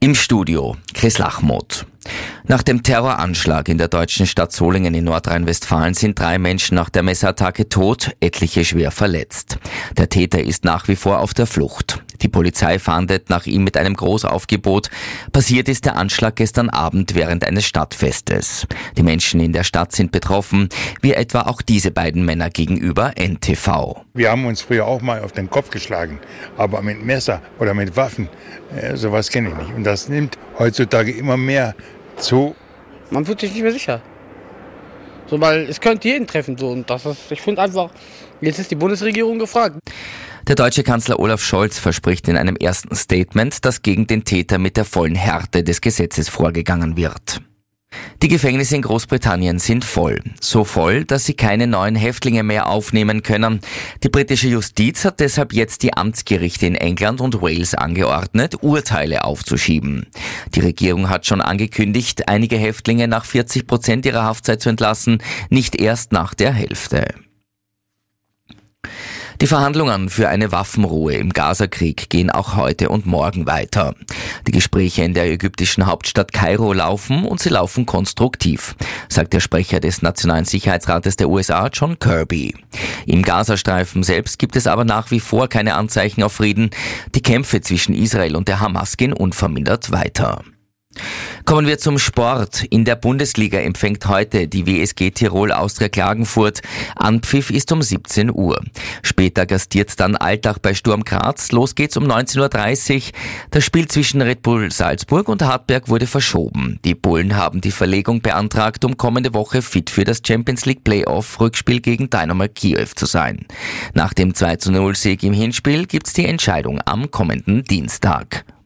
Im Studio Chris Lachmuth. Nach dem Terroranschlag in der deutschen Stadt Solingen in Nordrhein-Westfalen sind 3 Menschen nach der Messerattacke tot, etliche schwer verletzt. Der Täter ist nach wie vor auf der Flucht. Die Polizei fahndet nach ihm mit einem Großaufgebot. Passiert ist der Anschlag gestern Abend während eines Stadtfestes. Die Menschen in der Stadt sind betroffen, wie etwa auch diese beiden Männer gegenüber NTV. Wir haben uns früher auch mal auf den Kopf geschlagen, aber mit Messer oder mit Waffen, sowas kenne ich nicht. Und das nimmt heutzutage immer mehr zu. Man fühlt sich nicht mehr sicher. So, weil es könnte jeden treffen. So. Und ich finde einfach, jetzt ist die Bundesregierung gefragt. Der deutsche Kanzler Olaf Scholz verspricht in einem ersten Statement, dass gegen den Täter mit der vollen Härte des Gesetzes vorgegangen wird. Die Gefängnisse in Großbritannien sind voll. So voll, dass sie keine neuen Häftlinge mehr aufnehmen können. Die britische Justiz hat deshalb jetzt die Amtsgerichte in England und Wales angeordnet, Urteile aufzuschieben. Die Regierung hat schon angekündigt, einige Häftlinge nach 40% ihrer Haftzeit zu entlassen, nicht erst nach der Hälfte. Die Verhandlungen für eine Waffenruhe im Gazakrieg gehen auch heute und morgen weiter. Die Gespräche in der ägyptischen Hauptstadt Kairo laufen und sie laufen konstruktiv, sagt der Sprecher des Nationalen Sicherheitsrates der USA, John Kirby. Im Gazastreifen selbst gibt es aber nach wie vor keine Anzeichen auf Frieden. Die Kämpfe zwischen Israel und der Hamas gehen unvermindert weiter. Kommen wir zum Sport. In der Bundesliga empfängt heute die WSG Tirol Austria Klagenfurt. Anpfiff ist um 17 Uhr. Später gastiert dann Altach bei Sturm Graz. Los geht's um 19.30 Uhr. Das Spiel zwischen Red Bull Salzburg und Hartberg wurde verschoben. Die Bullen haben die Verlegung beantragt, um kommende Woche fit für das Champions League Playoff-Rückspiel gegen Dynamo Kiew zu sein. Nach dem 2:0 Sieg im Hinspiel gibt's die Entscheidung am kommenden Dienstag.